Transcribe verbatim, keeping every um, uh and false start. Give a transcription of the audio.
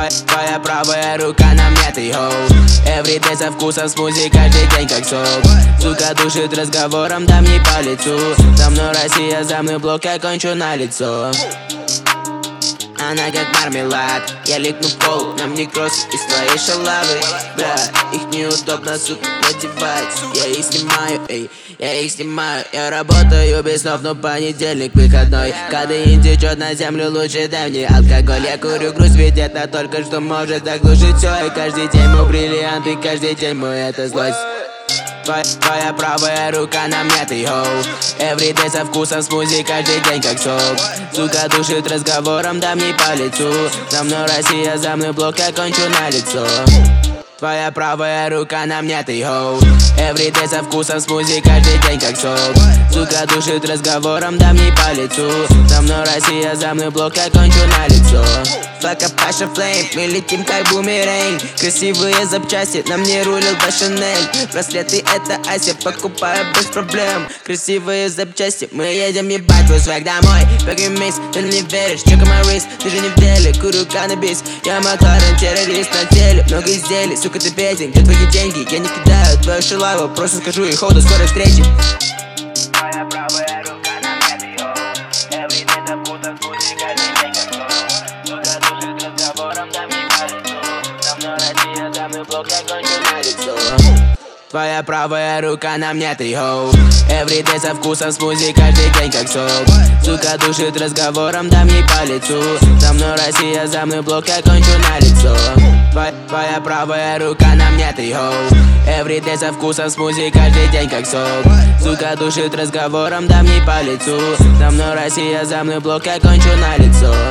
Твоя, твоя правая рука на мне, ты хоу. Everyday со вкусом смузи, каждый день как сок. Сука душит разговором, дам не по лицу. За мной Россия, за мной блок, я кончу на лицо. Она как мармелад, я липну в пол, на мне кросс из твоей шалавы. Бля, их неудобно, сука, надевать. Я их снимаю, эй, я их снимаю. Я работаю без снов, но понедельник выходной. Кадеин течет на землю, лучше дай мне алкоголь. Я курю грусть, ведь это только что может заглушить все. И каждый день мой бриллиант, и каждый день мой это злость. Твоя, твоя правая рука на мне, ты хоу. Everyday со вкусом смузи, каждый день как сок. Сука душит разговором, дам не по лицу. За мной Россия, за мной блок, я кончу на лицо. Твоя правая рука на мне, ты хоу. Everyday со вкусом смузи, каждый день как сок. Сука душит разговором, дам не по лицу. За мной Россия, за мной блок, я кончу на лицо. Флака Паша Флейм, мы летим как бумеранг. Красивые запчасти, на мне рулил по Шанель. Браслеты это Ася, покупаю без проблем. Красивые запчасти, мы едем ебать твой свэг домой. Бэги микс, ты не веришь, чекай мой риск. Ты же не в деле, курю каннабис. Я Макларен, террорист на теле. Много изделий, сука ты беден, где твои деньги? Я не кидаю твою шалаву, просто скажу и хоу, до скорой встречи. Твоя правая рука на мне, ты хоу. Everyday со вкусом смузи, каждый день как сок. Сука душит разговором, дам не по лицу. За мной Россия, за мной блок, я кончу на лицо. Твоя правая рука на мне, ты хоу. Everyday со вкусом смузи, каждый день как сок. Сука душит разговором, дам не по лицу. За мной Россия, за мной блок, я кончу на лицо. Твоя, твоя правая рука на мне, ты хоу. Everyday со вкусом смузи, каждый день как сок. Сука душит разговором, дам не по лицу. За мной Россия, за мной блок, я кончу на лицо.